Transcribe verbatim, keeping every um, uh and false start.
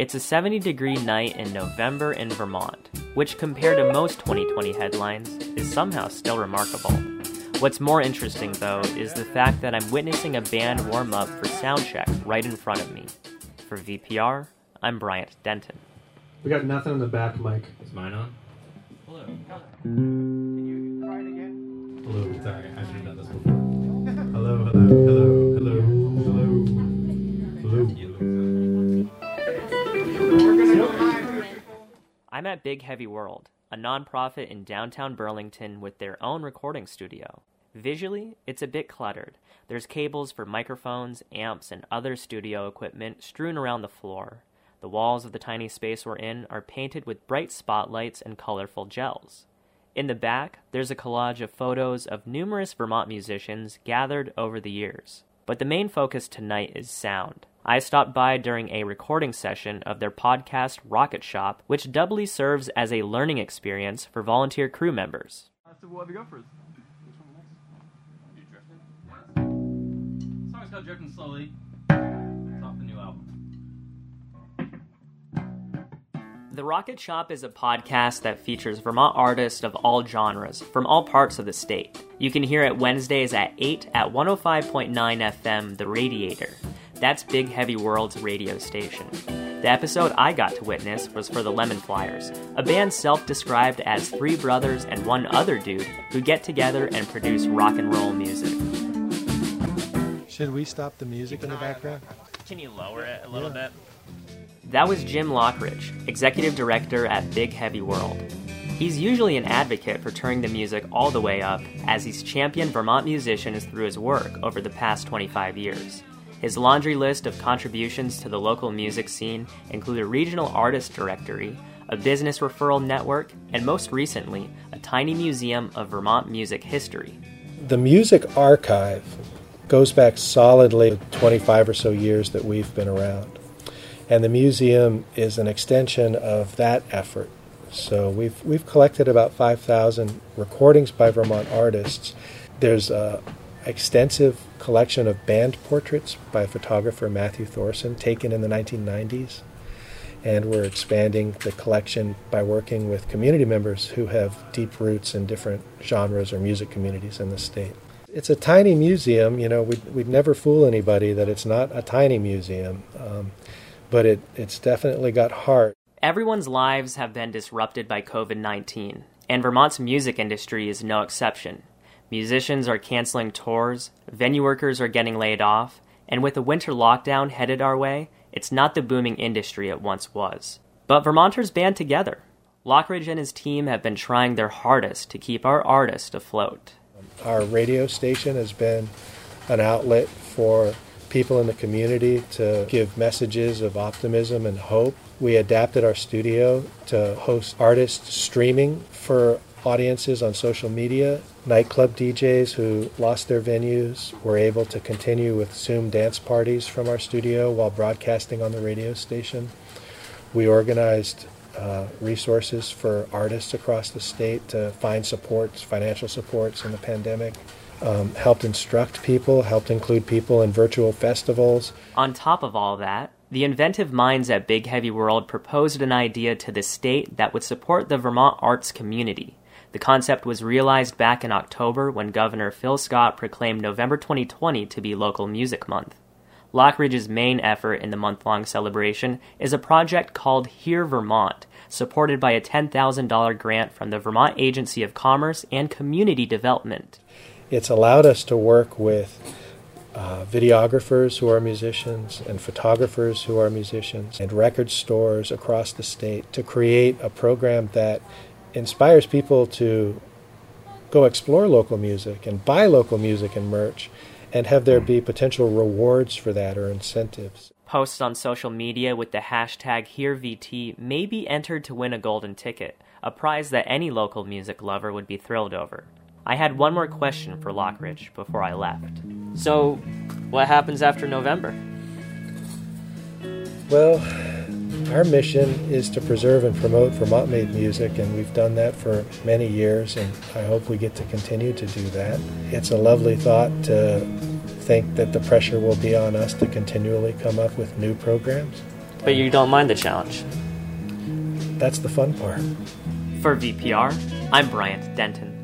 It's a seventy degree night in November in Vermont, which compared to most twenty twenty headlines, is somehow still remarkable. What's more interesting, though, is the fact that I'm witnessing a band warm up for soundcheck right in front of me. For V P R, I'm Bryant Denton. We got nothing in the back, Mike. Is mine on? Hello. Can you try it again? Hello, sorry, I should have done this before. Hello, hello, hello, hello, hello, hello. I'm at Big Heavy World, a nonprofit in downtown Burlington with their own recording studio. Visually, it's a bit cluttered. There's cables for microphones, amps, and other studio equipment strewn around the floor. The walls of the tiny space we're in are painted with bright spotlights and colorful gels. In the back, there's a collage of photos of numerous Vermont musicians gathered over the years. But the main focus tonight is sound. I stopped by during a recording session of their podcast Rocket Shop, which doubly serves as a learning experience for volunteer crew members. So what have you got for us? Which one next? You drifting? The song's called Drifting Slowly. It's off the new album. The Rocket Shop is a podcast that features Vermont artists of all genres from all parts of the state. You can hear it Wednesdays at eight at one oh five point nine F M The Radiator. That's Big Heavy World's radio station. The episode I got to witness was for the Lemon Flyers, a band self-described as three brothers and one other dude who get together and produce rock and roll music. Should we stop the music in the background? Can you lower it a little yeah. bit? That was Jim Lockridge, executive director at Big Heavy World. He's usually an advocate for turning the music all the way up, as he's championed Vermont musicians through his work over the past twenty-five years. His laundry list of contributions to the local music scene include a regional artist directory, a business referral network, and most recently, a tiny museum of Vermont music history. The music archive goes back solidly twenty-five or so years that we've been around. And the museum is an extension of that effort. So we've we've collected about five thousand recordings by Vermont artists. There's a extensive collection of band portraits by photographer Matthew Thorson taken in the nineteen nineties. And we're expanding the collection by working with community members who have deep roots in different genres or music communities in the state. It's a tiny museum. You know, we'd, we'd never fool anybody that it's not a tiny museum. Um, but it, it's definitely got heart. Everyone's lives have been disrupted by covid nineteen, and Vermont's music industry is no exception. Musicians are canceling tours, venue workers are getting laid off, and with the winter lockdown headed our way, it's not the booming industry it once was. But Vermonters band together. Lockridge and his team have been trying their hardest to keep our artists afloat. Our radio station has been an outlet for people in the community to give messages of optimism and hope. We adapted our studio to host artists streaming for audiences on social media. Nightclub D Js who lost their venues were able to continue with Zoom dance parties from our studio while broadcasting on the radio station. We organized uh, resources for artists across the state to find supports, financial supports in the pandemic. Um, helped instruct people, helped include people in virtual festivals. On top of all that, the inventive minds at Big Heavy World proposed an idea to the state that would support the Vermont arts community. The concept was realized back in October when Governor Phil Scott proclaimed November twenty twenty to be Local Music Month. Lockridge's main effort in the month-long celebration is a project called Hear Vermont, supported by a ten thousand dollars grant from the Vermont Agency of Commerce and Community Development. It's allowed us to work with uh, videographers who are musicians and photographers who are musicians and record stores across the state to create a program that inspires people to go explore local music and buy local music and merch and have there be potential rewards for that or incentives. Posts on social media with the hashtag HearVT may be entered to win a golden ticket, a prize that any local music lover would be thrilled over. I had one more question for Lockridge before I left. So, what happens after November? Well, our mission is to preserve and promote Vermont-made music, and we've done that for many years, and I hope we get to continue to do that. It's a lovely thought to think that the pressure will be on us to continually come up with new programs. But you don't mind the challenge. That's the fun part. For V P R, I'm Bryant Denton.